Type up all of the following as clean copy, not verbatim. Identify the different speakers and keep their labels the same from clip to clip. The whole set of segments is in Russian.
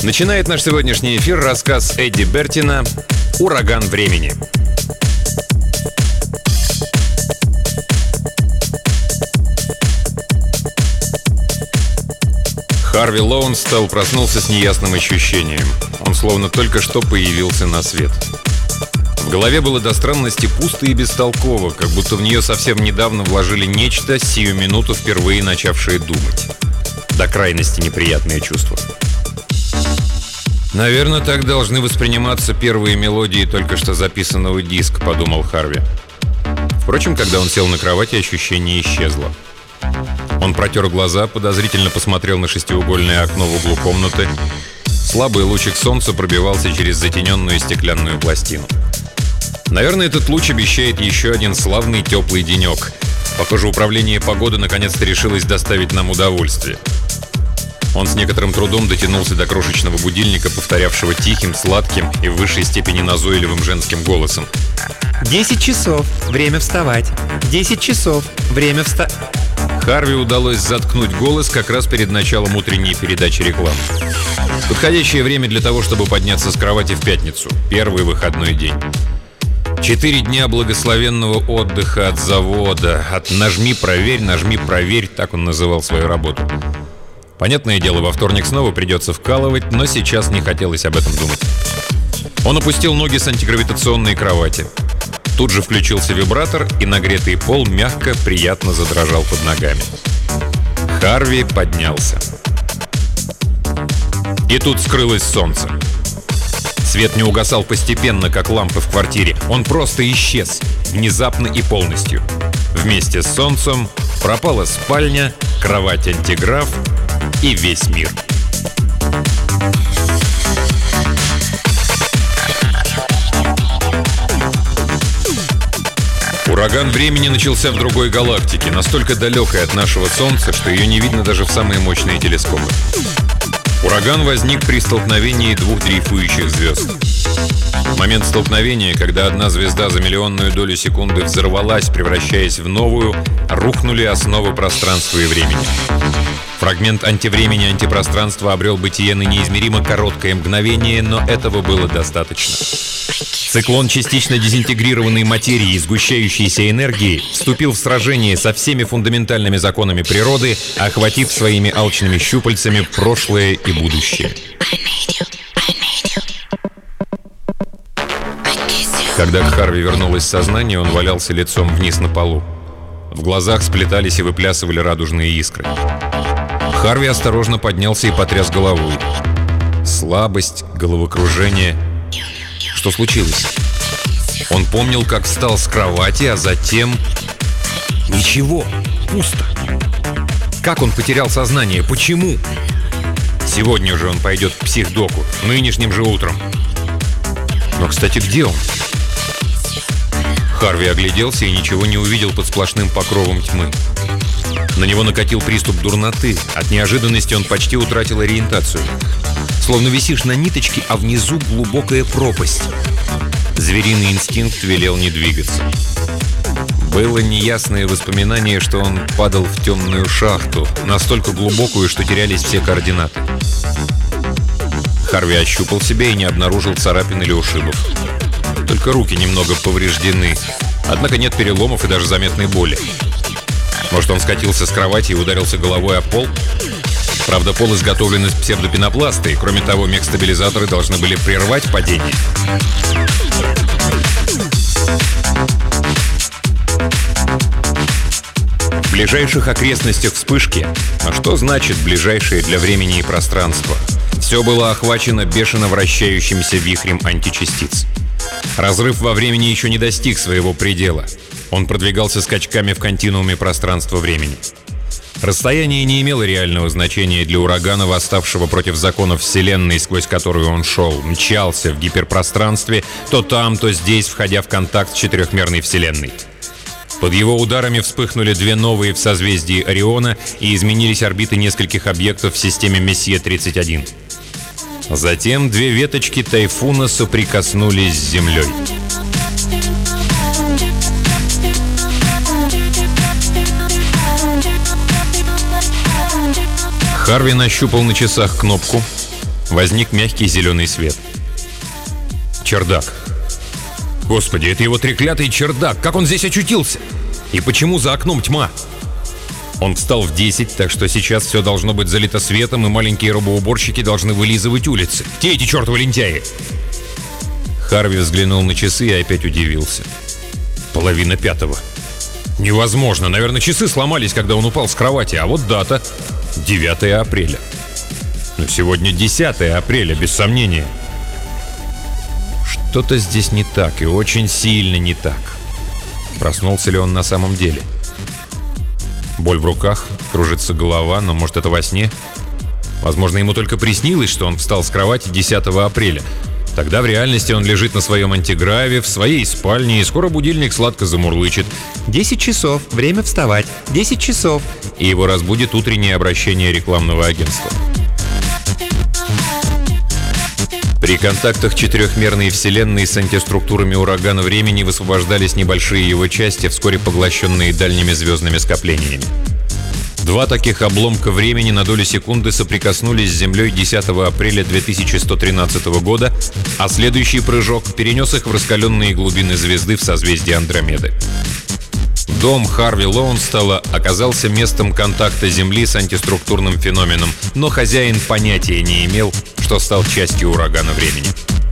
Speaker 1: Начинает наш сегодняшний эфир рассказ Эдди Бертина «Ураган времени». Харви Лоунстелл проснулся с неясным ощущением. Он словно только что появился на свет. В голове было до странности пусто и бестолково, как будто в нее совсем недавно вложили нечто, сию минуту впервые начавшее думать. До крайности неприятное чувство. «Наверное, так должны восприниматься первые мелодии только что записанного диска», — подумал Харви. Впрочем, когда он сел на кровати, ощущение исчезло. Он протер глаза, подозрительно посмотрел на шестиугольное окно в углу комнаты. Слабый лучик солнца пробивался через затененную стеклянную пластину. Наверное, этот луч обещает еще один славный теплый денек. Похоже, управление погоды наконец-то решилось доставить нам удовольствие. Он с некоторым трудом дотянулся до крошечного будильника, повторявшего тихим, сладким и в высшей степени назойливым женским голосом.
Speaker 2: 10 часов. Время вставать. 10 часов. Время вставать.
Speaker 1: Харви удалось заткнуть голос как раз перед началом утренней передачи рекламы. Подходящее время для того, чтобы подняться с кровати в пятницу, первый выходной день. 4 дня благословенного отдыха от завода, от «нажми, проверь», так он называл свою работу. Понятное дело, во вторник снова придется вкалывать, но сейчас не хотелось об этом думать. Он опустил ноги с антигравитационной кровати. Тут же включился вибратор, и нагретый пол мягко, приятно задрожал под ногами. Харви поднялся. И тут скрылось солнце. Свет не угасал постепенно, как лампы в квартире. Он просто исчез, внезапно и полностью. Вместе с солнцем пропала спальня, кровать-антиграф и весь мир. Ураган времени начался в другой галактике, настолько далекой от нашего Солнца, что ее не видно даже в самые мощные телескопы. Ураган возник при столкновении двух дрейфующих звезд. В момент столкновения, когда одна звезда за миллионную долю секунды взорвалась, превращаясь в новую, рухнули основы пространства и времени. Фрагмент антивремени антипространства обрел бытие на неизмеримо короткое мгновение, но этого было достаточно. Циклон частично дезинтегрированной материи и сгущающейся энергии вступил в сражение со всеми фундаментальными законами природы, охватив своими алчными щупальцами прошлое и будущее. Когда к Харви вернулось сознание, он валялся лицом вниз на полу. В глазах сплетались и выплясывали радужные искры. Харви осторожно поднялся и потряс головой. Слабость, головокружение. Что случилось? Он помнил, как встал с кровати, а затем... Ничего, пусто. Как он потерял сознание? Почему? Сегодня же он пойдет к психдоку, нынешним же утром. Но, кстати, где он? Харви огляделся и ничего не увидел под сплошным покровом тьмы. На него накатил приступ дурноты. От неожиданности он почти утратил ориентацию. Словно висишь на ниточке, а внизу глубокая пропасть. Звериный инстинкт велел не двигаться. Было неясное воспоминание, что он падал в темную шахту, настолько глубокую, что терялись все координаты. Харви ощупал себя и не обнаружил царапин или ушибов. Только руки немного повреждены. Однако нет переломов и даже заметной боли. Может, он скатился с кровати и ударился головой о пол? Правда, пол изготовлен из псевдопенопласта, и, кроме того, мех-стабилизаторы должны были прервать падение. В ближайших окрестностях вспышки, а что значит ближайшие для времени и пространства, все было охвачено бешено вращающимся вихрем античастиц. Разрыв во времени еще не достиг своего предела. Он продвигался скачками в континууме пространства-времени. Расстояние не имело реального значения для урагана, восставшего против законов Вселенной, сквозь которую он шел, мчался в гиперпространстве, то там, то здесь, входя в контакт с четырехмерной Вселенной. Под его ударами вспыхнули две новые в созвездии Ориона и изменились орбиты нескольких объектов в системе Мессия-31. Затем две веточки тайфуна соприкоснулись с Землей. Харви нащупал на часах кнопку, Возник мягкий зеленый свет. Чердак. Господи, это его треклятый чердак! Как он здесь очутился? И почему за окном тьма? Он встал в 10, так что сейчас все должно быть залито светом, и маленькие робоуборщики должны вылизывать улицы. Где эти чертовы лентяи? Харви взглянул на часы и опять удивился. 4:30. Невозможно. Наверное, часы сломались, когда он упал с кровати. А вот дата — 9 апреля. Но сегодня 10 апреля, без сомнения. Что-то здесь не так, и очень сильно не так. Проснулся ли он на самом деле? Боль в руках, кружится голова, но, может, это во сне? Возможно, ему только приснилось, что он встал с кровати 10 апреля. Тогда в реальности он лежит на своем антиграве, в своей спальне, и скоро будильник сладко замурлычет.
Speaker 2: 10 часов, время вставать, 10 часов.
Speaker 1: И его разбудит утреннее обращение рекламного агентства. При контактах четырехмерной Вселенной с антиструктурами урагана времени высвобождались небольшие его части, вскоре поглощенные дальними звездными скоплениями. Два таких обломка времени на долю секунды соприкоснулись с Землей 10 апреля 2113 года, а следующий прыжок перенес их в раскаленные глубины звезды в созвездии Андромеды. Дом Харви Лоунсталла оказался местом контакта Земли с антиструктурным феноменом, но хозяин понятия не имел, что стал частью урагана времени.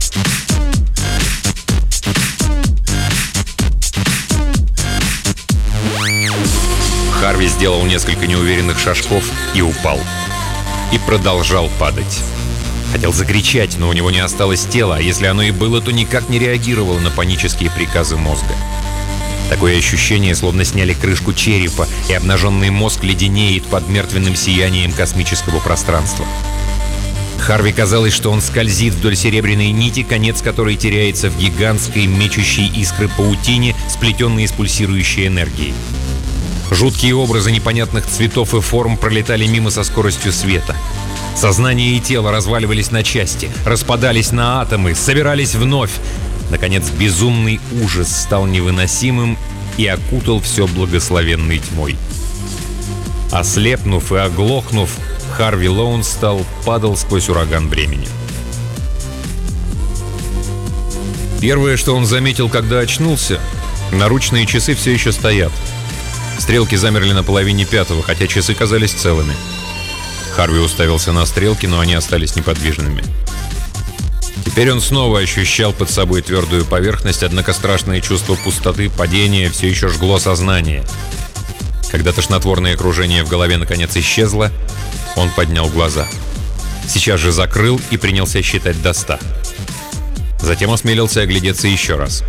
Speaker 1: Харви сделал несколько неуверенных шажков и упал. И продолжал падать. Хотел закричать, но у него не осталось тела, а если оно и было, то никак не реагировало на панические приказы мозга. Такое ощущение, словно сняли крышку черепа, и обнаженный мозг леденеет под мертвенным сиянием космического пространства. Харви казалось, что он скользит вдоль серебряной нити, конец которой теряется в гигантской мечущей искры паутине, сплетенной из пульсирующей энергии. Жуткие образы непонятных цветов и форм пролетали мимо со скоростью света. Сознание и тело разваливались на части, распадались на атомы, собирались вновь. Наконец, безумный ужас стал невыносимым и окутал все благословенной тьмой. Ослепнув и оглохнув, Харви Лоунсталл падал сквозь ураган времени. Первое, что он заметил, когда очнулся, наручные часы все еще стоят. Стрелки замерли на половине 5, хотя часы казались целыми. Харви уставился на стрелки, но они остались неподвижными. Теперь он снова ощущал под собой твердую поверхность, однако страшное чувство пустоты, падения все еще жгло сознание. Когда тошнотворное окружение в голове наконец исчезло, он поднял глаза. Сейчас же закрыл и принялся считать до 100. Затем осмелился оглядеться еще раз.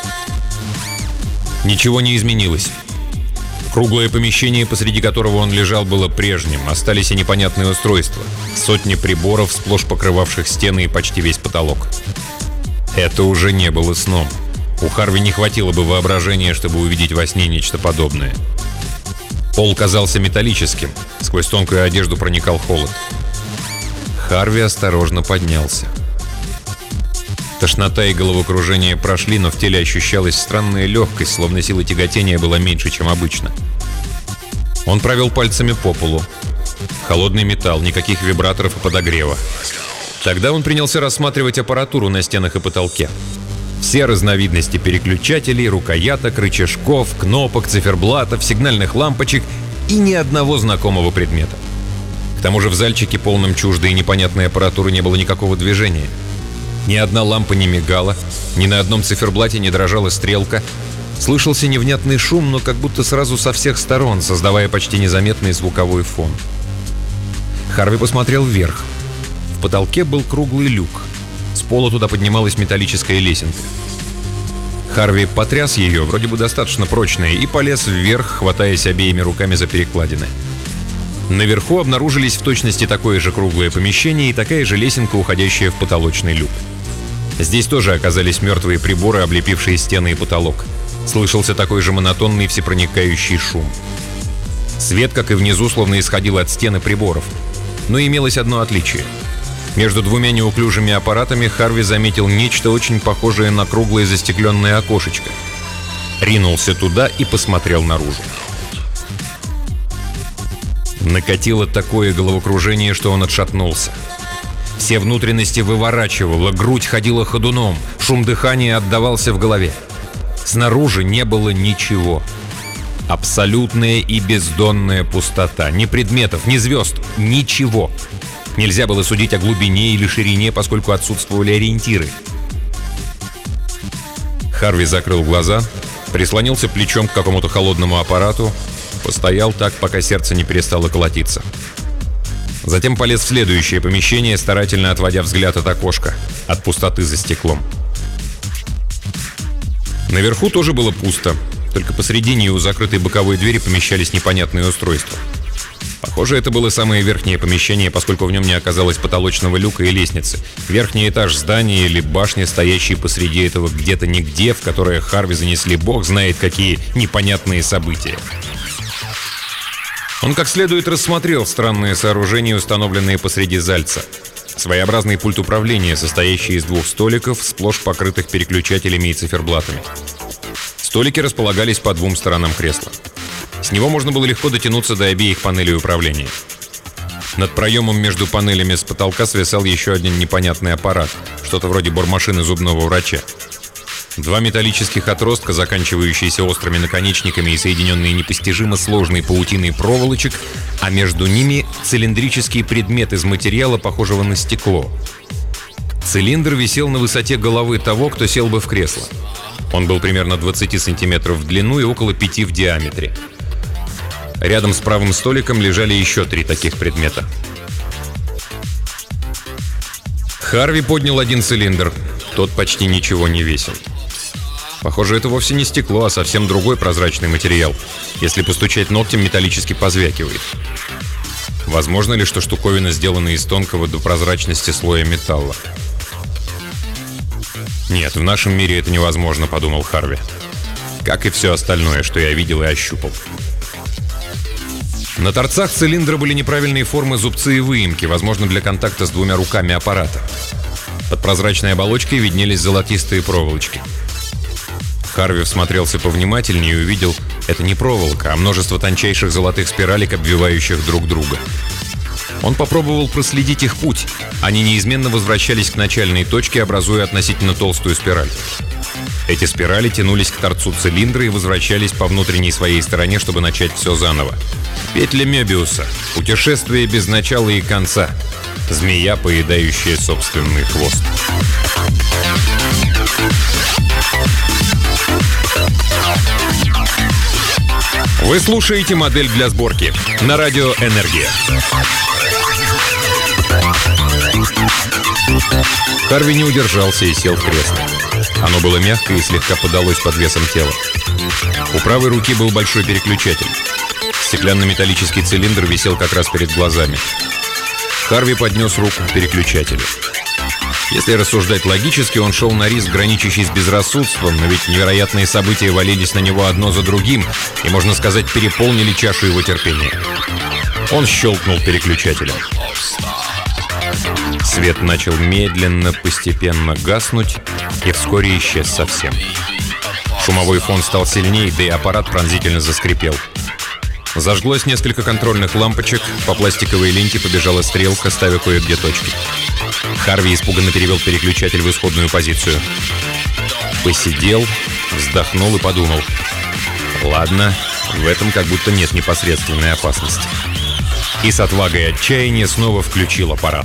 Speaker 1: Ничего не изменилось. Круглое помещение, посреди которого он лежал, было прежним. Остались и непонятные устройства. Сотни приборов, сплошь покрывавших стены и почти весь потолок. Это уже не было сном. У Харви не хватило бы воображения, чтобы увидеть во сне нечто подобное. Пол казался металлическим. Сквозь тонкую одежду проникал холод. Харви осторожно поднялся. Тошнота и головокружение прошли, но в теле ощущалась странная легкость, словно сила тяготения была меньше, чем обычно. Он провел пальцами по полу. Холодный металл, никаких вибраторов и подогрева. Тогда он принялся рассматривать аппаратуру на стенах и потолке. Все разновидности переключателей, рукояток, рычажков, кнопок, циферблатов, сигнальных лампочек и ни одного знакомого предмета. К тому же в зальчике, полном чуждой и непонятной аппаратуры, не было никакого движения. Ни одна лампа не мигала, ни на одном циферблате не дрожала стрелка. Слышался невнятный шум, но как будто сразу со всех сторон, создавая почти незаметный звуковой фон. Харви посмотрел вверх. В потолке был круглый люк. С пола туда поднималась металлическая лесенка. Харви потряс ее, вроде бы достаточно прочная, и полез вверх, хватаясь обеими руками за перекладины. Наверху обнаружились в точности такое же круглое помещение и такая же лесенка, уходящая в потолочный люк. Здесь тоже оказались мертвые приборы, облепившие стены и потолок. Слышался такой же монотонный всепроникающий шум. Свет, как и внизу, словно исходил от стены приборов. Но имелось одно отличие. Между двумя неуклюжими аппаратами Харви заметил нечто очень похожее на круглое застекленное окошечко. Ринулся туда и посмотрел наружу. Накатило такое головокружение, что он отшатнулся. Все внутренности выворачивало, грудь ходила ходуном, шум дыхания отдавался в голове. Снаружи не было ничего. Абсолютная и бездонная пустота. Ни предметов, ни звезд, ничего. Нельзя было судить о глубине или ширине, поскольку отсутствовали ориентиры. Харви закрыл глаза, прислонился плечом к какому-то холодному аппарату, постоял так, пока сердце не перестало колотиться. Затем полез в следующее помещение, старательно отводя взгляд от окошка, от пустоты за стеклом. Наверху тоже было пусто, только посредине у закрытой боковой двери помещались непонятные устройства. Похоже, это было самое верхнее помещение, поскольку в нем не оказалось потолочного люка и лестницы. Верхний этаж здания или башни, стоящие посреди этого где-то нигде, в которое Харви занесли бог знает какие непонятные события. Он как следует рассмотрел странные сооружения, установленные посреди зальца. Своеобразный пульт управления, состоящий из 2 столиков, сплошь покрытых переключателями и циферблатами. Столики располагались по 2 сторонам кресла. С него можно было легко дотянуться до обеих панелей управления. Над проемом между панелями с потолка свисал еще один непонятный аппарат, что-то вроде бормашины зубного врача. 2 металлических отростка, заканчивающиеся острыми наконечниками и соединенные непостижимо сложной паутиной проволочек, а между ними цилиндрический предмет из материала, похожего на стекло. Цилиндр висел на высоте головы того, кто сел бы в кресло. Он был примерно 20 сантиметров в длину и около 5 в диаметре. Рядом с правым столиком лежали еще 3 таких предмета. Харви поднял один цилиндр. Тот почти ничего не весил. Похоже, это вовсе не стекло, а совсем другой прозрачный материал. Если постучать ногтем, металлически позвякивает. Возможно ли, что штуковина сделана из тонкого до прозрачности слоя металла? «Нет, в нашем мире это невозможно», — подумал Харви. Как и все остальное, что я видел и ощупал. На торцах цилиндра были неправильные формы зубцы и выемки, возможно, для контакта с 2 руками аппарата. Под прозрачной оболочкой виднелись золотистые проволочки. Харви всмотрелся повнимательнее и увидел, это не проволока, а множество тончайших золотых спиралек, обвивающих друг друга. Он попробовал проследить их путь. Они неизменно возвращались к начальной точке, образуя относительно толстую спираль. Эти спирали тянулись к торцу цилиндра и возвращались по внутренней своей стороне, чтобы начать все заново. Петля Мёбиуса. Путешествие без начала и конца. Змея, поедающая собственный хвост. Вы слушаете «Модель для сборки» на радио «Энергия». Харви не удержался и сел в кресло. Оно было мягкое и слегка подалось под весом тела. У правой руки был большой переключатель. Стеклянно-металлический цилиндр висел как раз перед глазами. Харви поднес руку к переключателю. Если рассуждать логически, он шел на риск, граничащий с безрассудством, но ведь невероятные события валились на него одно за другим и, можно сказать, переполнили чашу его терпения. Он щелкнул переключателем. Свет начал медленно, постепенно гаснуть и вскоре исчез совсем. Шумовой фон стал сильнее, да и аппарат пронзительно заскрипел. Зажглось несколько контрольных лампочек, по пластиковой ленте побежала стрелка, ставя кое-где точки. Харви испуганно перевел переключатель в исходную позицию. Посидел, вздохнул и подумал. Ладно, в этом как будто нет непосредственной опасности. И с отвагой и отчаяния снова включил аппарат.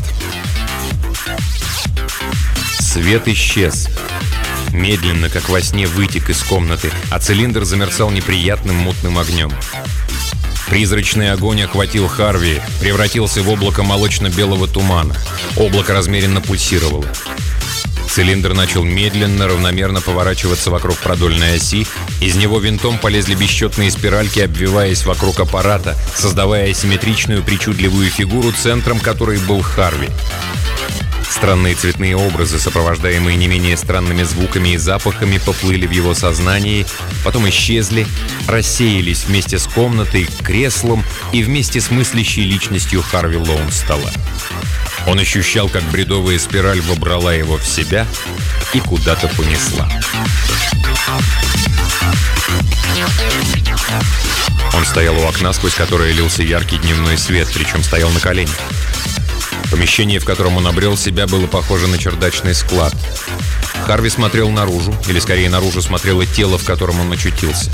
Speaker 1: Свет исчез. Медленно, как во сне, вытек из комнаты, а цилиндр замерцал неприятным мутным огнем. Призрачный огонь охватил Харви, превратился в облако молочно-белого тумана. Облако размеренно пульсировало. Цилиндр начал медленно, равномерно поворачиваться вокруг продольной оси. Из него винтом полезли бесчетные спиральки, обвиваясь вокруг аппарата, создавая асимметричную причудливую фигуру, центром которой был Харви. Странные цветные образы, сопровождаемые не менее странными звуками и запахами, поплыли в его сознании, потом исчезли, рассеялись вместе с комнатой, креслом и вместе с мыслящей личностью Харви Лоунсталла. Он ощущал, как бредовая спираль вобрала его в себя и куда-то понесла. Он стоял у окна, сквозь которое лился яркий дневной свет, причем стоял на коленях. Помещение, в котором он обрел себя, было похоже на чердачный склад. Харви смотрел наружу, или скорее наружу смотрело тело, в котором он очутился.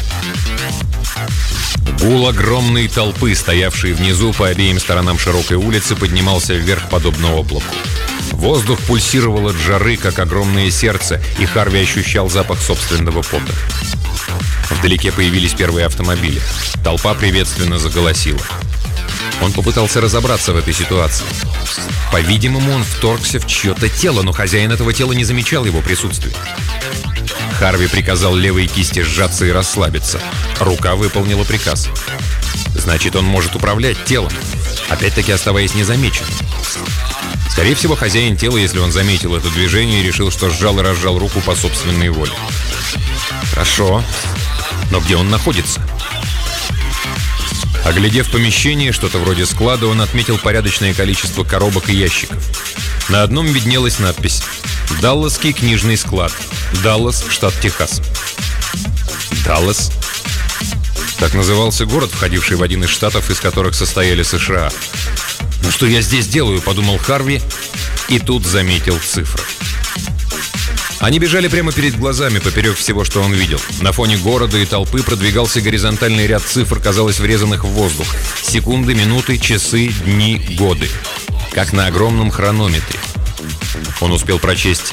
Speaker 1: Гул огромной толпы, стоявшей внизу по обеим сторонам широкой улицы, поднимался вверх подобно облаку. Воздух пульсировал от жары, как огромное сердце, и Харви ощущал запах собственного пота. Вдалеке появились первые автомобили. Толпа приветственно заголосила. Он попытался разобраться в этой ситуации. По-видимому, он вторгся в чье-то тело, но хозяин этого тела не замечал его присутствия. Харви приказал левой кисти сжаться и расслабиться. Рука выполнила приказ. Значит, он может управлять телом, опять-таки оставаясь незамеченным. Скорее всего, хозяин тела, если он заметил это движение, решил, что сжал и разжал руку по собственной воле. Хорошо. Но где он находится? Оглядев помещение, что-то вроде склада, он отметил порядочное количество коробок и ящиков. На одном виднелась надпись «Далласский книжный склад. Даллас, штат Техас». Даллас? Так назывался город, входивший в один из штатов, из которых состояли США. «Ну что я здесь делаю?» — подумал Харви, и тут заметил цифры. Они бежали прямо перед глазами, поперек всего, что он видел. На фоне города и толпы продвигался горизонтальный ряд цифр, казалось, врезанных в воздух. Секунды, минуты, часы, дни, годы. Как на огромном хронометре. Он успел прочесть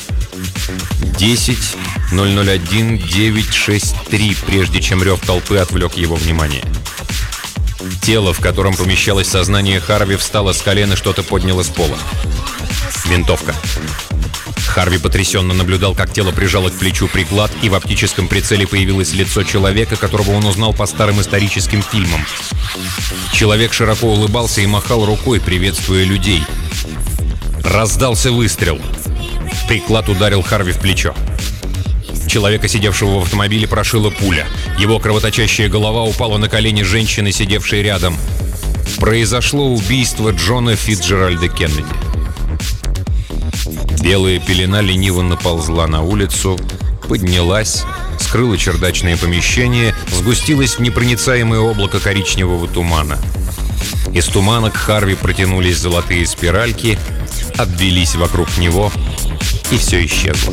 Speaker 1: 10:001:963, прежде чем рев толпы отвлек его внимание. Тело, в котором помещалось сознание Харви, встало с колена и что-то подняло с пола. Винтовка. Харви потрясенно наблюдал, как тело прижало к плечу приклад, и в оптическом прицеле появилось лицо человека, которого он узнал по старым историческим фильмам. Человек широко улыбался и махал рукой, приветствуя людей. Раздался выстрел. Приклад ударил Харви в плечо. Человека, сидевшего в автомобиле, прошила пуля. Его кровоточащая голова упала на колени женщины, сидевшей рядом. Произошло убийство Джона Фицджеральда Кеннеди. Белая пелена лениво наползла на улицу, поднялась, скрыла чердачное помещение, сгустилась в непроницаемое облако коричневого тумана. Из тумана к Харви протянулись золотые спиральки, обвелись вокруг него, и все исчезло.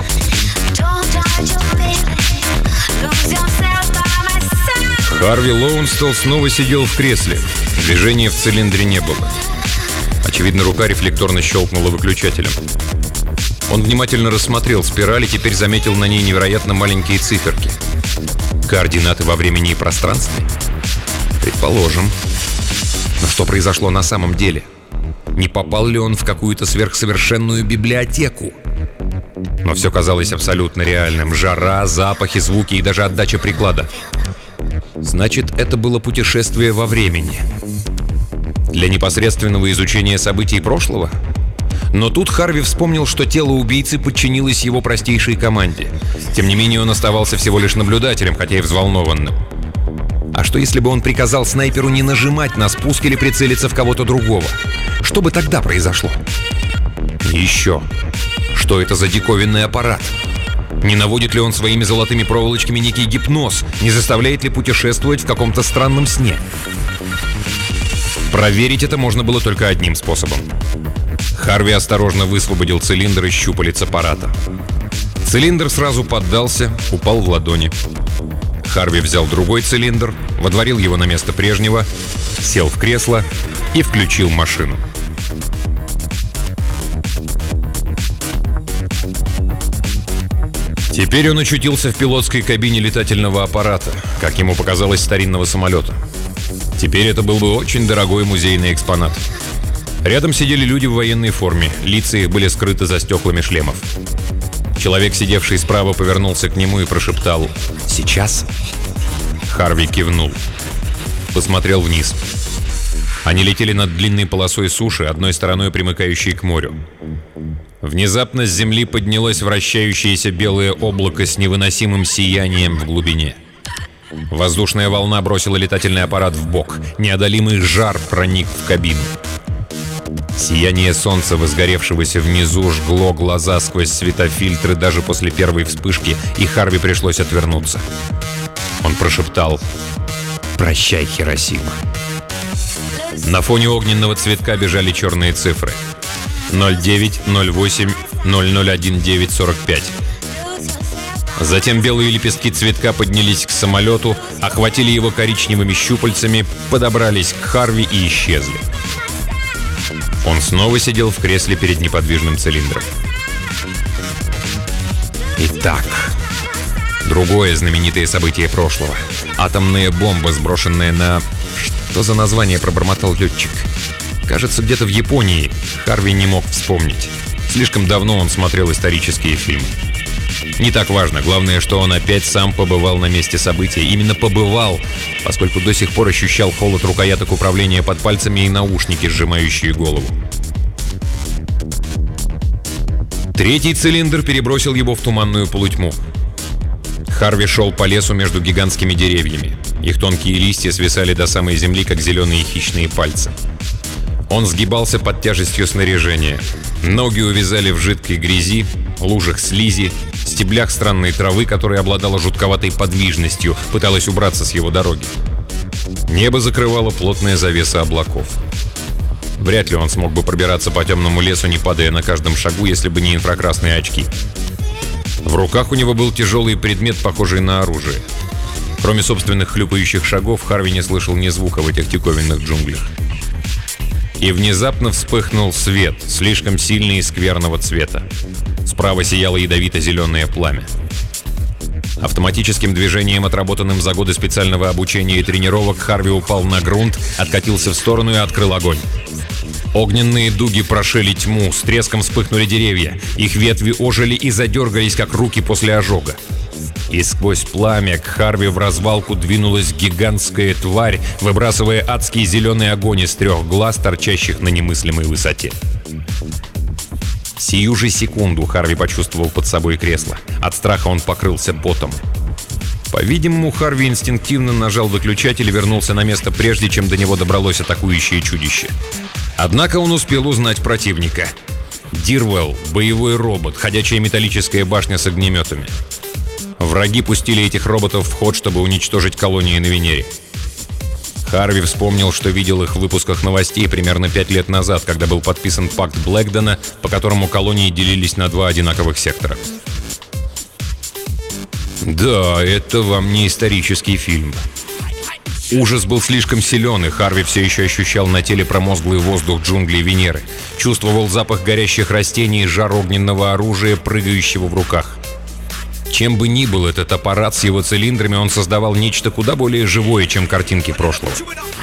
Speaker 1: Харви Лоунстелл снова сидел в кресле. Движения в цилиндре не было. Очевидно, рука рефлекторно щелкнула выключателем. Он внимательно рассмотрел спираль и теперь заметил на ней невероятно маленькие циферки. Координаты во времени и пространстве? Предположим. Но что произошло на самом деле? Не попал ли он в какую-то сверхсовершенную библиотеку? Но все казалось абсолютно реальным. Жара, запахи, звуки и даже отдача приклада. Значит, это было путешествие во времени. Для непосредственного изучения событий прошлого? Но тут Харви вспомнил, что тело убийцы подчинилось его простейшей команде. Тем не менее, он оставался всего лишь наблюдателем, хотя и взволнованным. А что, если бы он приказал снайперу не нажимать на спуск или прицелиться в кого-то другого? Что бы тогда произошло? И еще. Что это за диковинный аппарат? Не наводит ли он своими золотыми проволочками некий гипноз? Не заставляет ли путешествовать в каком-то странном сне? Проверить это можно было только одним способом. Харви осторожно высвободил цилиндр из щупалец аппарата. Цилиндр сразу поддался, упал в ладони. Харви взял другой цилиндр, водворил его на место прежнего, сел в кресло и включил машину. Теперь он очутился в пилотской кабине летательного аппарата, как ему показалось, старинного самолета. Теперь это был бы очень дорогой музейный экспонат. Рядом сидели люди в военной форме, лица их были скрыты за стеклами шлемов. Человек, сидевший справа, повернулся к нему и прошептал: «Сейчас?» Харви кивнул. Посмотрел вниз. Они летели над длинной полосой суши, одной стороной примыкающей к морю. Внезапно с земли поднялось вращающееся белое облако с невыносимым сиянием в глубине. Воздушная волна бросила летательный аппарат в бок. Неодолимый жар проник в кабину. Сияние солнца, возгоревшегося внизу, жгло глаза сквозь светофильтры даже после первой вспышки, и Харви пришлось отвернуться. Он прошептал: «Прощай, Хиросима». На фоне огненного цветка бежали черные цифры. 0908-001-945. Затем белые лепестки цветка поднялись к самолету, охватили его коричневыми щупальцами, подобрались к Харви и исчезли. Он снова сидел в кресле перед неподвижным цилиндром. Итак, другое знаменитое событие прошлого. Атомная бомба, сброшенная на... Что за название пробормотал летчик? Кажется, где-то в Японии. Харви не мог вспомнить. Слишком давно он смотрел исторические фильмы. Не так важно. Главное, что он опять сам побывал на месте события. Именно побывал, поскольку до сих пор ощущал холод рукояток управления под пальцами и наушники, сжимающие голову. Третий цилиндр перебросил его в туманную полутьму. Харви шел по лесу между гигантскими деревьями. Их тонкие листья свисали до самой земли, как зеленые хищные пальцы. Он сгибался под тяжестью снаряжения. Ноги увязали в жидкой грязи, лужах слизи, стеблях странной травы, которая обладала жутковатой подвижностью, пыталась убраться с его дороги. Небо закрывала плотная завеса облаков. Вряд ли он смог бы пробираться по темному лесу, не падая на каждом шагу, если бы не инфракрасные очки. В руках у него был тяжелый предмет, похожий на оружие. Кроме собственных хлюпающих шагов, Харви не слышал ни звука в этих диковинных джунглях. И внезапно вспыхнул свет, слишком сильный и скверного цвета. Справа сияло ядовито-зеленое пламя. Автоматическим движением, отработанным за годы специального обучения и тренировок, Харви упал на грунт, откатился в сторону и открыл огонь. Огненные дуги прошили тьму, с треском вспыхнули деревья. Их ветви ожили и задергались, как руки после ожога. И сквозь пламя к Харви в развалку двинулась гигантская тварь, выбрасывая адский зеленый огонь из 3 глаз, торчащих на немыслимой высоте. Сию же секунду Харви почувствовал под собой кресло. От страха он покрылся потом. По-видимому, Харви инстинктивно нажал выключатель и вернулся на место, прежде чем до него добралось атакующее чудище. Однако он успел узнать противника. Дирвелл — боевой робот, ходячая металлическая башня с огнеметами. Враги пустили этих роботов в ход, чтобы уничтожить колонии на Венере. Харви вспомнил, что видел их в выпусках новостей примерно 5 лет назад, когда был подписан пакт Блэкдена, по которому колонии делились на 2 одинаковых сектора. Да, это вам не исторический фильм. Ужас был слишком силен, и Харви все еще ощущал на теле промозглый воздух джунглей Венеры. Чувствовал запах горящих растений и жар огненного оружия, прыгающего в руках. Чем бы ни был этот аппарат с его цилиндрами, он создавал нечто куда более живое, чем картинки прошлого.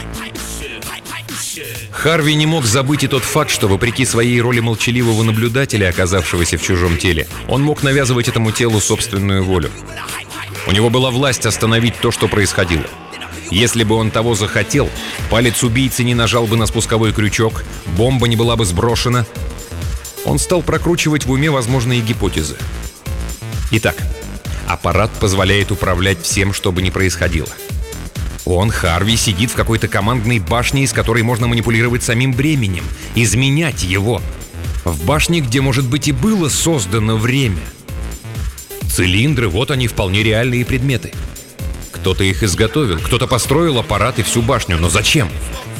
Speaker 1: Харви не мог забыть и тот факт, что, вопреки своей роли молчаливого наблюдателя, оказавшегося в чужом теле, он мог навязывать этому телу собственную волю. У него была власть остановить то, что происходило. Если бы он того захотел, палец убийцы не нажал бы на спусковой крючок, бомба не была бы сброшена. Он стал прокручивать в уме возможные гипотезы. Итак, аппарат позволяет управлять всем, что бы ни происходило. Он, Харви, сидит в какой-то командной башне, из которой можно манипулировать самим временем, изменять его. В башне, где, может быть, и было создано время. Цилиндры, вот они, вполне реальные предметы. Кто-то их изготовил, кто-то построил аппарат и всю башню, но зачем?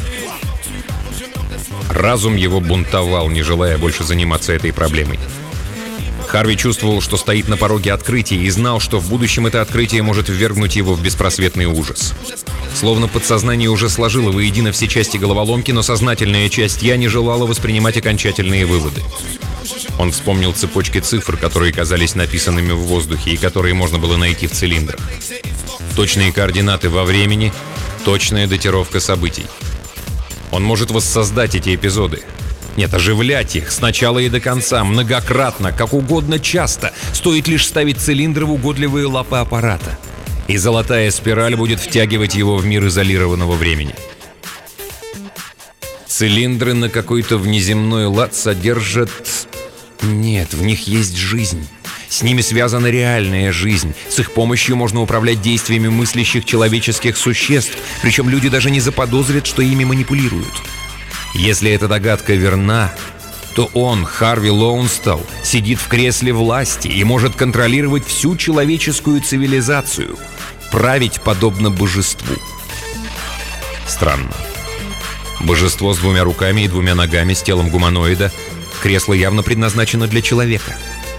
Speaker 1: Разум его бунтовал, не желая больше заниматься этой проблемой. Харви чувствовал, что стоит на пороге открытия, и знал, что в будущем это открытие может ввергнуть его в беспросветный ужас. Словно подсознание уже сложило воедино все части головоломки, но сознательная часть «я» не желала воспринимать окончательные выводы. Он вспомнил цепочки цифр, которые казались написанными в воздухе и которые можно было найти в цилиндрах. Точные координаты во времени, точная датировка событий. Он может воссоздать эти эпизоды. Нет, оживлять их с начала и до конца, многократно, как угодно часто. Стоит лишь ставить цилиндры в угодливые лапы аппарата. И золотая спираль будет втягивать его в мир изолированного времени. Цилиндры на какой-то внеземной лад содержат... Нет, в них есть жизнь. С ними связана реальная жизнь. С их помощью можно управлять действиями мыслящих человеческих существ, причем люди даже не заподозрят, что ими манипулируют. Если эта догадка верна, то он, Харви Лоунсталл, сидит в кресле власти и может контролировать всю человеческую цивилизацию, править подобно божеству. Странно. Божество с 2 руками и 2 ногами, с телом гуманоида, Кресло явно предназначено для человека.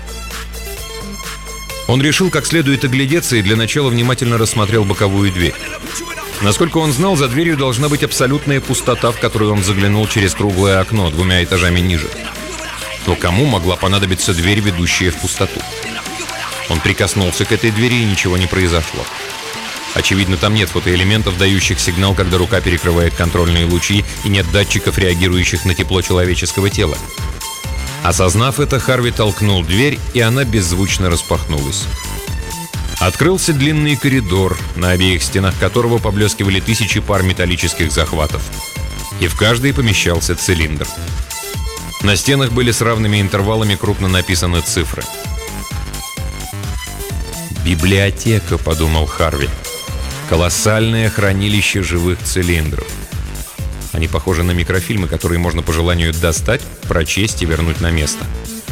Speaker 1: Он решил как следует оглядеться и для начала внимательно рассмотрел боковую дверь. Насколько он знал, за дверью должна быть абсолютная пустота, в которую он заглянул через круглое окно 2 этажами ниже. Но кому могла понадобиться дверь, ведущая в пустоту? Он прикоснулся к этой двери, и ничего не произошло. Очевидно, там нет фотоэлементов, дающих сигнал, когда рука перекрывает контрольные лучи, и нет датчиков, реагирующих на тепло человеческого тела. Осознав это, Харви толкнул дверь, и она беззвучно распахнулась. Открылся длинный коридор, на обеих стенах которого поблескивали 1000 пар металлических захватов. И в каждой помещался цилиндр. На стенах были с равными интервалами крупно написаны цифры. «Библиотека», — подумал Харви. «Колоссальное хранилище живых цилиндров». Они похожи на микрофильмы, которые можно по желанию достать, прочесть и вернуть на место.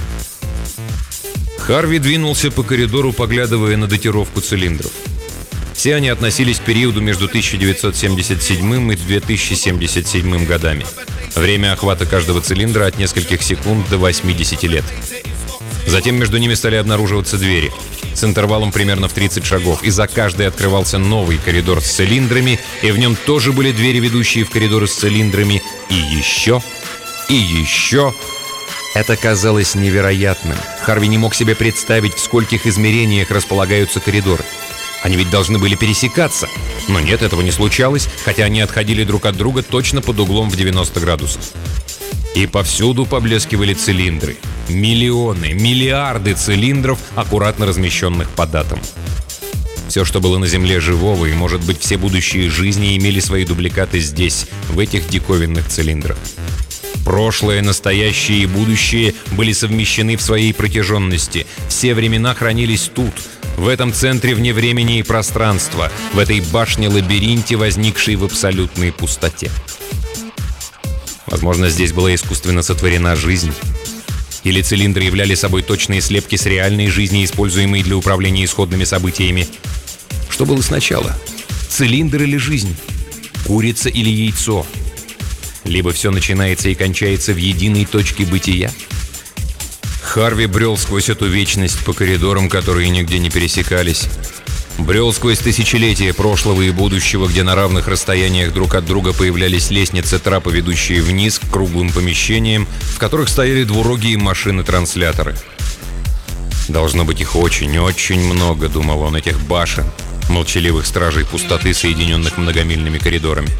Speaker 1: Харви двинулся по коридору, поглядывая на датировку цилиндров. Все они относились к периоду между 1977 и 2077 годами. Время охвата каждого цилиндра от нескольких секунд до 80 лет. Затем между ними стали обнаруживаться двери с интервалом примерно в 30 шагов, и за каждой открывался новый коридор с цилиндрами, и в нем тоже были двери, ведущие в коридоры с цилиндрами, и еще, и еще. Это казалось невероятным. Харви не мог себе представить, в скольких измерениях располагаются коридоры. Они ведь должны были пересекаться. Но нет, этого не случалось, хотя они отходили друг от друга точно под углом в 90 градусов. И повсюду поблескивали цилиндры. Миллионы, миллиарды цилиндров, аккуратно размещенных по датам. Все, что было на Земле живого, и, может быть, все будущие жизни имели свои дубликаты здесь, в этих диковинных цилиндрах. Прошлое, настоящее и будущее были совмещены в своей протяженности. Все времена хранились тут, в этом центре вне времени и пространства, в этой башне-лабиринте, возникшей в абсолютной пустоте. Возможно, здесь была искусственно сотворена жизнь. Или цилиндры являли собой точные слепки с реальной жизни, используемой для управления исходными событиями. Что было сначала? Цилиндр или жизнь? Курица или яйцо? Либо все начинается и кончается в единой точке бытия? Харви брел сквозь эту вечность по коридорам, которые нигде не пересекались. Брел сквозь тысячелетия прошлого и будущего, где на равных расстояниях друг от друга появлялись лестницы, трапы, ведущие вниз к круглым помещениям, в которых стояли двурогие машины-трансляторы. Должно быть их очень-очень много, думал он, этих башен, молчаливых стражей пустоты, соединенных многомильными коридорами.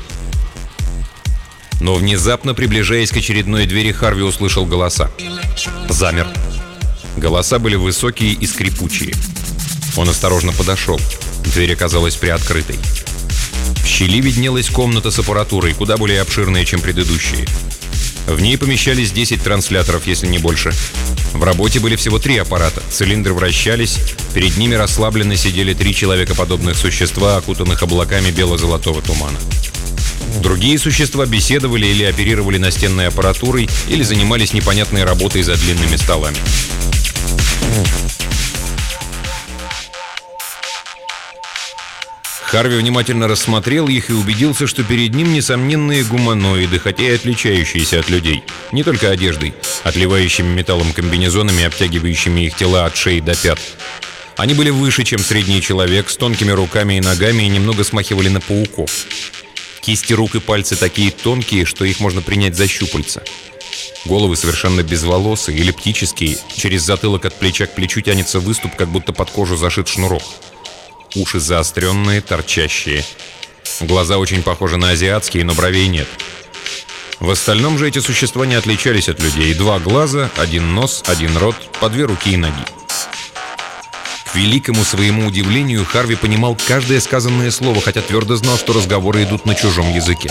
Speaker 1: Но внезапно, приближаясь к очередной двери, Харви услышал голоса. Замер. Голоса были высокие и скрипучие. Он осторожно подошел. Дверь оказалась приоткрытой. В щели виднелась комната с аппаратурой, куда более обширная, чем предыдущие. В ней помещались 10 трансляторов, если не больше. В работе были всего 3 аппарата. Цилиндры вращались. Перед ними расслабленно сидели 3 человекоподобных существа, окутанных облаками бело-золотого тумана. Другие существа беседовали или оперировали настенной аппаратурой, или занимались непонятной работой за длинными столами. Харви внимательно рассмотрел их и убедился, что перед ним несомненные гуманоиды, хотя и отличающиеся от людей. Не только одеждой, отливающими металлом комбинезонами, обтягивающими их тела от шеи до пят. Они были выше, чем средний человек, с тонкими руками и ногами и немного смахивали на пауков. Кисти рук и пальцы такие тонкие, что их можно принять за щупальца. Головы совершенно безволосые, эллиптические. Через затылок от плеча к плечу тянется выступ, как будто под кожу зашит шнурок. Уши заостренные, торчащие. Глаза очень похожи на азиатские, но бровей нет. В остальном же эти существа не отличались от людей. 2 глаза, 1 нос, 1 рот, по 2 руки и ноги. К великому своему удивлению, Харви понимал каждое сказанное слово, хотя твердо знал, что разговоры идут на чужом языке.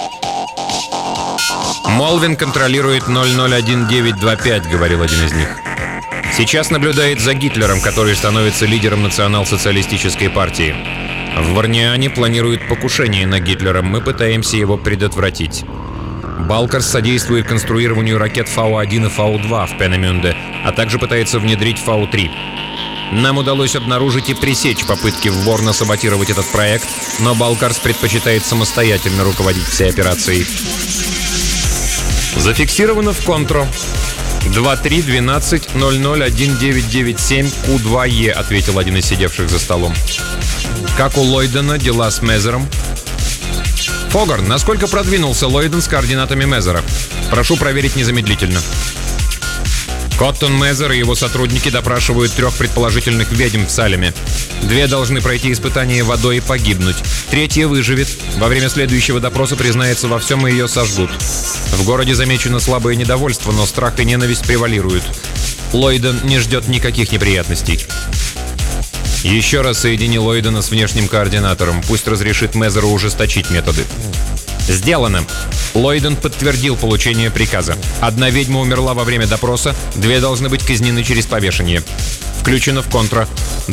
Speaker 1: «Молвин контролирует 001925», — говорил один из них. «Сейчас наблюдает за Гитлером, который становится лидером национал-социалистической партии. В Варниане планирует покушение на Гитлера. Мы пытаемся его предотвратить. Балкарс содействует конструированию ракет Фау-1 и Фау-2 в Пенемюнде, а также пытается внедрить Фау-3. Нам удалось обнаружить и пресечь попытки Ворна саботировать этот проект, но Балкарс предпочитает самостоятельно руководить всей операцией. Зафиксировано в Контро. 23-12-00-1997 ответил один из сидевших за столом. Как у Лойдена дела с Мезером? Фогарн, насколько продвинулся Лойден с координатами Мезера? Прошу проверить незамедлительно. Коттон Мезер и его сотрудники допрашивают 3 предположительных ведьм в Салеме. 2 должны пройти испытание водой и погибнуть. 3 выживет. Во время следующего допроса признается во всем, и ее сожгут. В городе замечено слабое недовольство, но страх и ненависть превалируют. Лойден не ждет никаких неприятностей. Еще раз соедини Лойдена с внешним координатором. Пусть разрешит Мезеру ужесточить методы. Сделано. Лойден подтвердил получение приказа. 1 ведьма умерла во время допроса, 2 должны быть казнены через повешение. Включено в контра.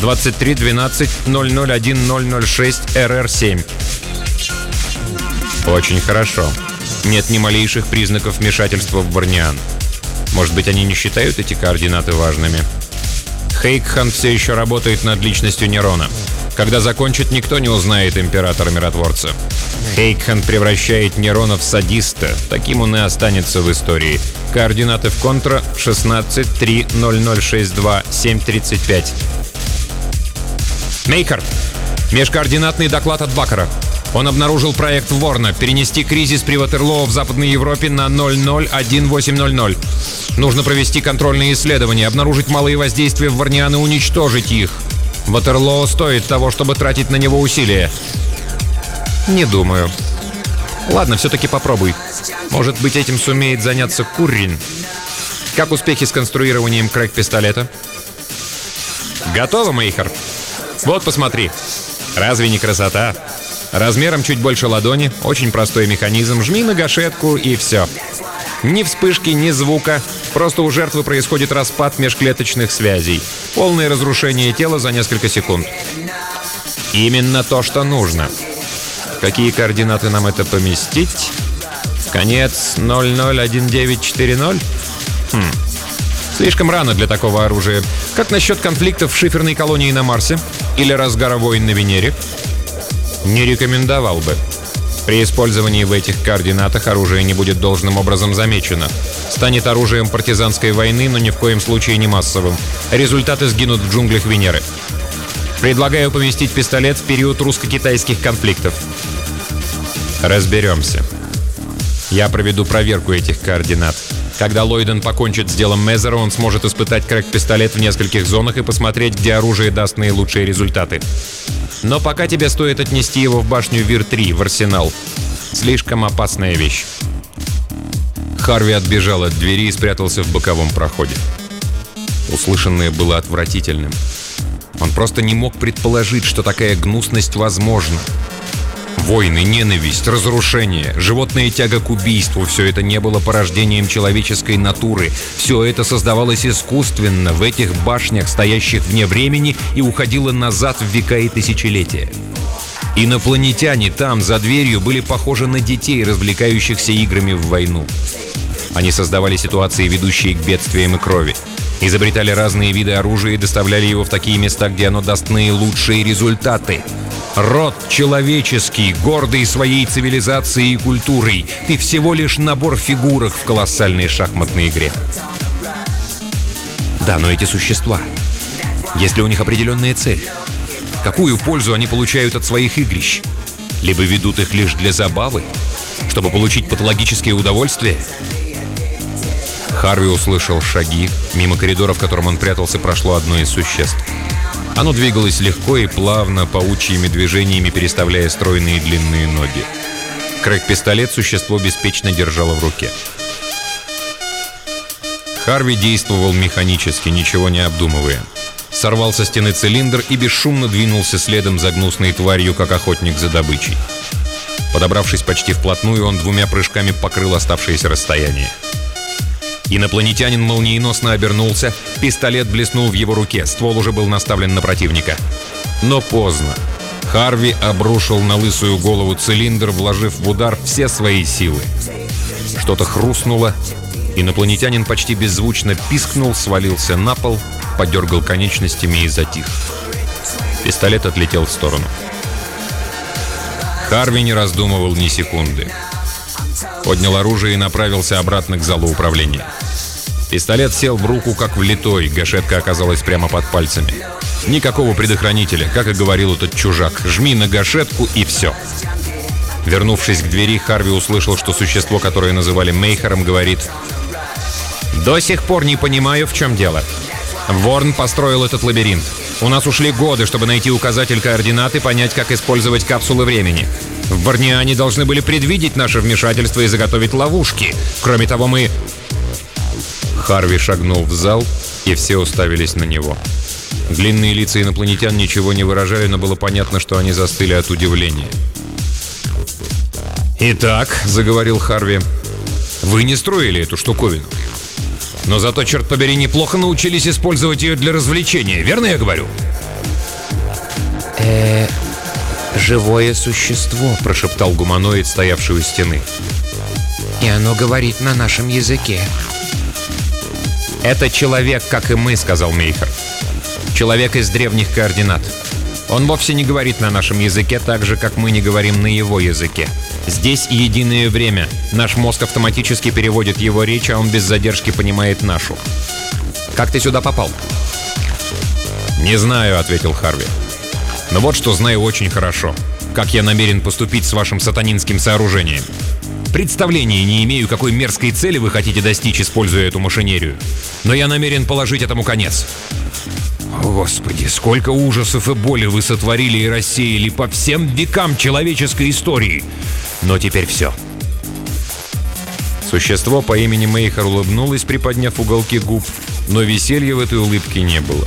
Speaker 1: 23-12-00-1006 РР-7. Очень хорошо. Нет ни малейших признаков вмешательства в Варниан. Может быть, они не считают эти координаты важными? Хейкхан все еще работает над личностью Нерона. Когда закончит, никто не узнает Императора-Миротворца. Хейкхан превращает Нерона в садиста. Таким он и останется в истории. Координаты в контра 16-3-00-62-735. Мейкер. Межкоординатный доклад от Бакара. Он обнаружил проект Ворна перенести кризис при Ватерлоо в Западной Европе на 00-1800. Нужно провести контрольные исследования, обнаружить малые воздействия в Варниан и уничтожить их. Ватерлоо стоит того, чтобы тратить на него усилия. Не думаю. Ладно, все-таки попробуй. Может быть, этим сумеет заняться Куррин. Как успехи с конструированием крэк-пистолета? Готово, Мейхер? Вот, посмотри. Разве не красота? Размером чуть больше ладони, очень простой механизм. Жми на гашетку и все. Ни вспышки, ни звука. Просто у жертвы происходит распад межклеточных связей. Полное разрушение тела за несколько секунд. Именно то, что нужно. Какие координаты нам это поместить? Конец 001940? Слишком рано для такого оружия. Как насчет конфликтов в шиферной колонии на Марсе? Или разгара войн на Венере? Не рекомендовал бы. При использовании в этих координатах оружие не будет должным образом замечено. Станет оружием партизанской войны, но ни в коем случае не массовым. Результаты сгинут в джунглях Венеры. Предлагаю поместить пистолет в период русско-китайских конфликтов. Разберемся. Я проведу проверку этих координат. Когда Лойден покончит с делом Мезера, он сможет испытать крэк-пистолет в нескольких зонах и посмотреть, где оружие даст наилучшие результаты. Но пока тебе стоит отнести его в башню Вир-3, в арсенал. Слишком опасная вещь. Харви отбежал от двери и спрятался в боковом проходе. Услышанное было отвратительным. Он просто не мог предположить, что такая гнусность возможна. Войны, ненависть, разрушение, животная тяга к убийству — все это не было порождением человеческой натуры. Все это создавалось искусственно в этих башнях, стоящих вне времени, и уходило назад в века и тысячелетия. Инопланетяне там, за дверью, были похожи на детей, развлекающихся играми в войну. Они создавали ситуации, ведущие к бедствиям и крови. Изобретали разные виды оружия и доставляли его в такие места, где оно даст наилучшие результаты. Род человеческий, гордый своей цивилизацией и культурой. Ты всего лишь набор фигурок в колоссальной шахматной игре. Да, но эти существа, есть ли у них определенная цель? Какую пользу они получают от своих игрищ? Либо ведут их лишь для забавы, чтобы получить патологическое удовольствие? Харви услышал шаги. Мимо коридора, в котором он прятался, прошло одно из существ. Оно двигалось легко и плавно, паучьими движениями переставляя стройные длинные ноги. Крэк-пистолет существо беспечно держало в руке. Харви действовал механически, ничего не обдумывая. Сорвал со стены цилиндр и бесшумно двинулся следом за гнусной тварью, как охотник за добычей. Подобравшись почти вплотную, он 2 прыжками покрыл оставшееся расстояние. Инопланетянин молниеносно обернулся, пистолет блеснул в его руке, ствол уже был наставлен на противника. Но поздно. Харви обрушил на лысую голову цилиндр, вложив в удар все свои силы. Что-то хрустнуло. Инопланетянин почти беззвучно пискнул, свалился на пол, подергал конечностями и затих. Пистолет отлетел в сторону. Харви не раздумывал ни секунды. Поднял оружие и направился обратно к залу управления. Пистолет сел в руку как влитой, гашетка оказалась прямо под пальцами. Никакого предохранителя, как и говорил этот чужак. Жми на гашетку и все. Вернувшись к двери, Харви услышал, что существо, которое называли Мейхером, говорит: «До сих пор не понимаю, в чем дело. Ворн построил этот лабиринт. У нас ушли годы, чтобы найти указатель координат и понять, как использовать капсулы времени. В Борниане должны были предвидеть наше вмешательство и заготовить ловушки. Кроме того, мы...» Харви шагнул в зал, и все уставились на него. Длинные лица инопланетян ничего не выражали, но было понятно, что они застыли от удивления. «Итак», — заговорил Харви, — «вы не строили эту штуковину. Но зато, черт побери, неплохо научились использовать ее для развлечения, верно я говорю?»
Speaker 2: «Живое существо», — прошептал гуманоид, стоявший у стены. «И оно говорит на нашем языке».
Speaker 1: «Это человек, как и мы», — сказал Мейхер. «Человек из древних координат. Он вовсе не говорит на нашем языке так же, как мы не говорим на его языке. Здесь единое время. Наш мозг автоматически переводит его речь, а он без задержки понимает нашу. Как ты сюда попал?» «Не знаю», — ответил Харви. «Но вот что знаю очень хорошо. Как я намерен поступить с вашим сатанинским сооружением. Представления не имею, какой мерзкой цели вы хотите достичь, используя эту машинерию. Но я намерен положить этому конец». Господи, сколько ужасов и боли вы сотворили и рассеяли по всем векам человеческой истории. Но теперь все. Существо по имени Мейхер улыбнулось, приподняв уголки губ, но веселья в этой улыбке не было.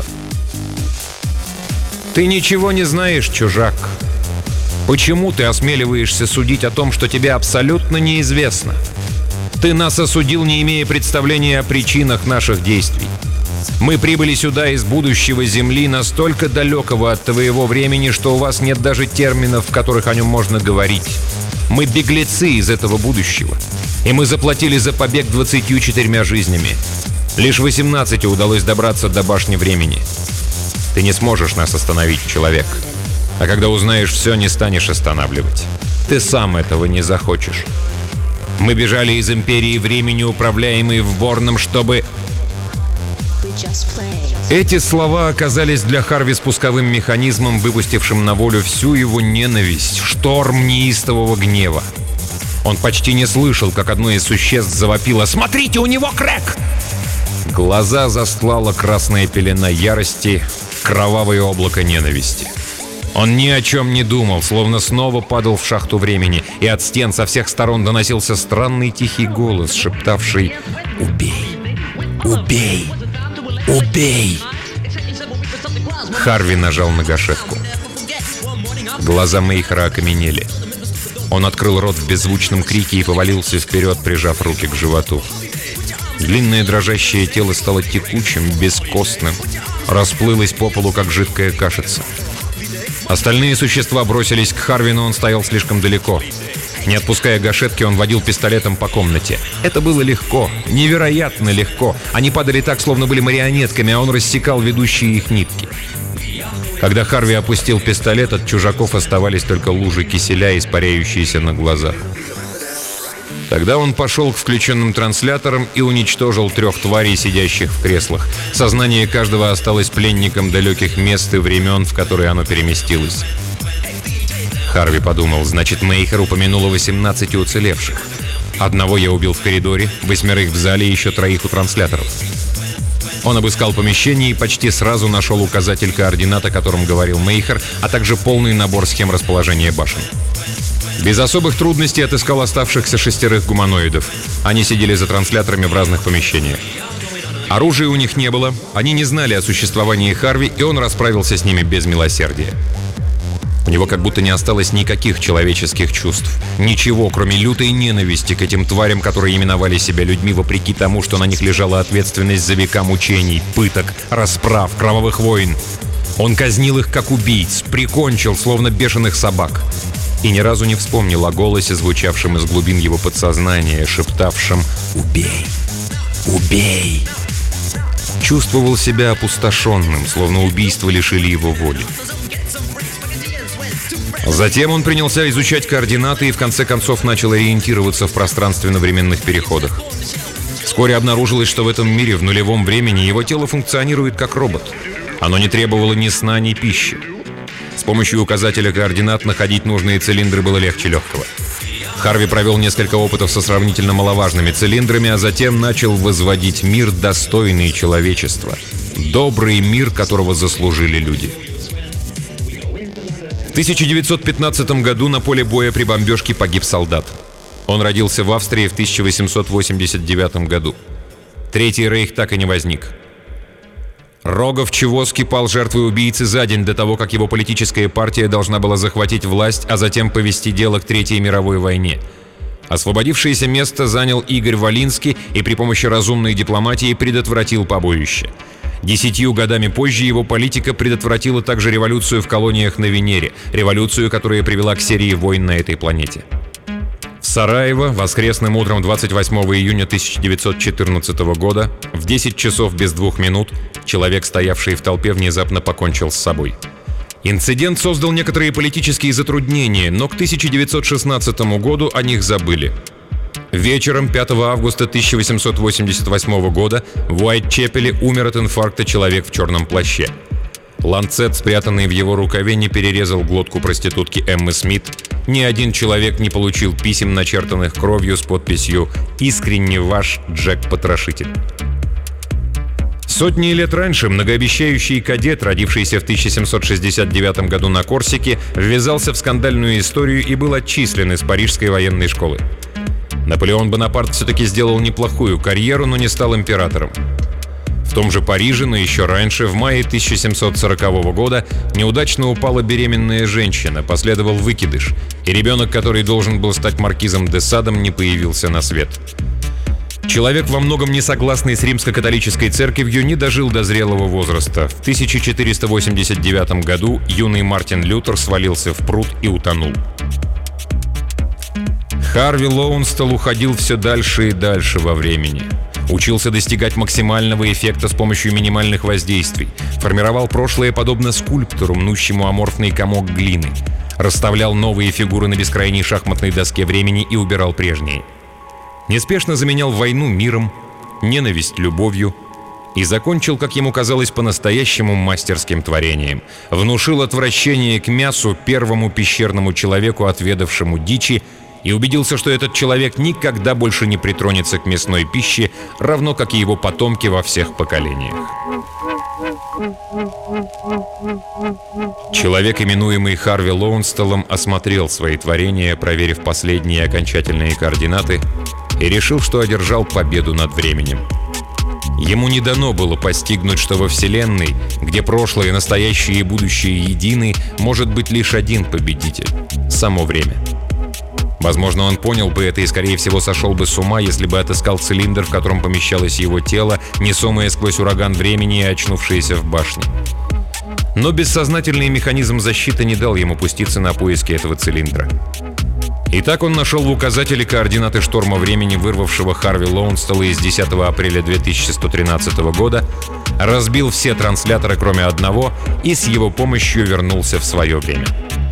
Speaker 1: «Ты ничего не знаешь, чужак. Почему ты осмеливаешься судить о том, что тебе абсолютно неизвестно? Ты нас осудил, не имея представления о причинах наших действий. Мы прибыли сюда из будущего Земли, настолько далекого от твоего времени, что у вас нет даже терминов, в которых о нем можно говорить. Мы беглецы из этого будущего, и мы заплатили за побег 24 жизнями. Лишь 18 удалось добраться до башни времени. Ты не сможешь нас остановить, человек. А когда узнаешь все, не станешь останавливать. Ты сам этого не захочешь. Мы бежали из Империи времени, управляемой Ворном, чтобы...» Эти слова оказались для Харви спусковым механизмом, выпустившим на волю всю его ненависть, шторм неистового гнева. Он почти не слышал, как одно из существ завопило: «Смотрите, у него крэк!» Глаза застлала красная пелена ярости, кровавое облако ненависти. Он ни о чем не думал, словно снова падал в шахту времени, и от стен со всех сторон доносился странный тихий голос, шептавший: «Убей! Убей! Убей!» Харви нажал на гашетку. Глаза Мейхера окаменели. Он открыл рот в беззвучном крике и повалился вперед, прижав руки к животу. Длинное дрожащее тело стало текучим, бескостным, расплылось по полу, как жидкая кашица. Остальные существа бросились к Харви, но он стоял слишком далеко. Не отпуская гашетки, он водил пистолетом по комнате. Это было легко, невероятно легко. Они падали так, словно были марионетками, а он рассекал ведущие их нитки. Когда Харви опустил пистолет, от чужаков оставались только лужи киселя, испаряющиеся на глазах. Тогда он пошел к включенным трансляторам и уничтожил 3 тварей, сидящих в креслах. Сознание каждого осталось пленником далеких мест и времен, в которые оно переместилось. Харви подумал: значит, Мейхер упомянула 18 уцелевших. Одного я убил в коридоре, 8 в зале и еще 3 у трансляторов. Он обыскал помещение и почти сразу нашел указатель координат, о котором говорил Мейхер, а также полный набор схем расположения башен. Без особых трудностей отыскал оставшихся 6 гуманоидов. Они сидели за трансляторами в разных помещениях. Оружия у них не было, они не знали о существовании Харви, и он расправился с ними без милосердия. У него как будто не осталось никаких человеческих чувств. Ничего, кроме лютой ненависти к этим тварям, которые именовали себя людьми, вопреки тому, что на них лежала ответственность за века мучений, пыток, расправ, кровавых войн. Он казнил их как убийц, прикончил, словно бешеных собак. И ни разу не вспомнил о голосе, звучавшем из глубин его подсознания, шептавшем «Убей! Убей!». Чувствовал себя опустошенным, словно убийства лишили его воли. Затем он принялся изучать координаты и в конце концов начал ориентироваться в пространственно-временных переходах. Вскоре обнаружилось, что в этом мире в нулевом времени его тело функционирует как робот. Оно не требовало ни сна, ни пищи. С помощью указателя координат находить нужные цилиндры было легче легкого. Харви провел несколько опытов со сравнительно маловажными цилиндрами, а затем начал возводить мир, достойный человечества. Добрый мир, которого заслужили люди. В 1915 году на поле боя при бомбежке погиб солдат. Он родился в Австрии в 1889 году. Третий рейх так и не возник. Рогов Чевоски пал жертвой убийцы за день до того, как его политическая партия должна была захватить власть, а затем повести дело к Третьей мировой войне. Освободившееся место занял Игорь Волинский и при помощи разумной дипломатии предотвратил побоище. 10 годами позже его политика предотвратила также революцию в колониях на Венере, революцию, которая привела к серии войн на этой планете. В Сараево воскресным утром 28 июня 1914 года в 10 часов без 2 минут человек, стоявший в толпе, внезапно покончил с собой. Инцидент создал некоторые политические затруднения, но к 1916 году о них забыли. Вечером 5 августа 1888 года в Уайтчепеле умер от инфаркта человек в черном плаще. Ланцет, спрятанный в его рукаве, не перерезал глотку проститутки Эммы Смит. Ни один человек не получил писем, начертанных кровью с подписью «Искренне ваш Джек-потрошитель». Сотни лет раньше многообещающий кадет, родившийся в 1769 году на Корсике, ввязался в скандальную историю и был отчислен из Парижской военной школы. Наполеон Бонапарт все-таки сделал неплохую карьеру, но не стал императором. В том же Париже, но еще раньше, в мае 1740 года, неудачно упала беременная женщина, последовал выкидыш, и ребенок, который должен был стать маркизом де Садом, не появился на свет. Человек, во многом не согласный с римско-католической церковью, не дожил до зрелого возраста. В 1489 году юный Мартин Лютер свалился в пруд и утонул. Харви Лоунстелл уходил все дальше и дальше во времени. Учился достигать максимального эффекта с помощью минимальных воздействий. Формировал прошлое подобно скульптору, мнущему аморфный комок глины. Расставлял новые фигуры на бескрайней шахматной доске времени и убирал прежние. Неспешно заменял войну миром, ненависть любовью и закончил, как ему казалось, по-настоящему мастерским творением. Внушил отвращение к мясу первому пещерному человеку, отведавшему дичи, и убедился, что этот человек никогда больше не притронется к мясной пище, равно как и его потомки во всех поколениях. Человек, именуемый Харви Лоунстеллом, осмотрел свои творения, проверив последние окончательные координаты, и решил, что одержал победу над временем. Ему не дано было постигнуть, что во Вселенной, где прошлое, настоящее и будущее едины, может быть лишь один победитель — само время. Возможно, он понял бы это и, скорее всего, сошел бы с ума, если бы отыскал цилиндр, в котором помещалось его тело, несомое сквозь ураган времени и очнувшееся в башне. Но бессознательный механизм защиты не дал ему пуститься на поиски этого цилиндра. Итак, он нашел в указателе координаты шторма времени, вырвавшего Харви Лоунстелла из 10 апреля 2113 года, разбил все трансляторы, кроме одного, и с его помощью вернулся в свое время.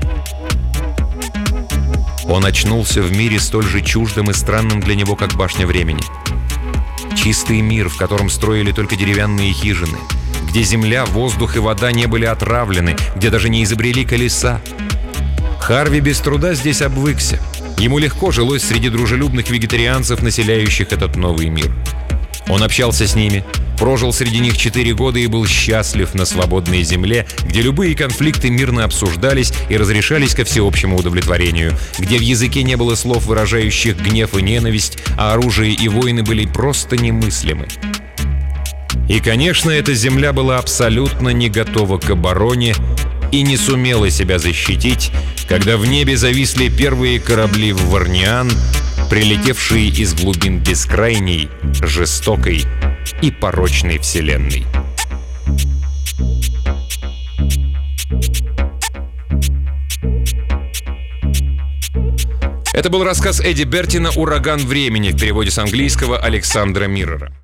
Speaker 1: Он очнулся в мире столь же чуждым и странным для него, как башня времени. Чистый мир, в котором строили только деревянные хижины, где земля, воздух и вода не были отравлены, где даже не изобрели колеса. Харви без труда здесь обвыкся. Ему легко жилось среди дружелюбных вегетарианцев, населяющих этот новый мир. Он общался с ними, прожил среди них 4 года и был счастлив на свободной земле, где любые конфликты мирно обсуждались и разрешались ко всеобщему удовлетворению, где в языке не было слов, выражающих гнев и ненависть, а оружие и войны были просто немыслимы. И, конечно, эта земля была абсолютно не готова к обороне и не сумела себя защитить, когда в небе зависли первые корабли в Варниан, прилетевшие из глубин бескрайней, жестокой и порочной вселенной. Это был рассказ Эдди Бертина «Ураган времени» в переводе с английского Александра Миррера.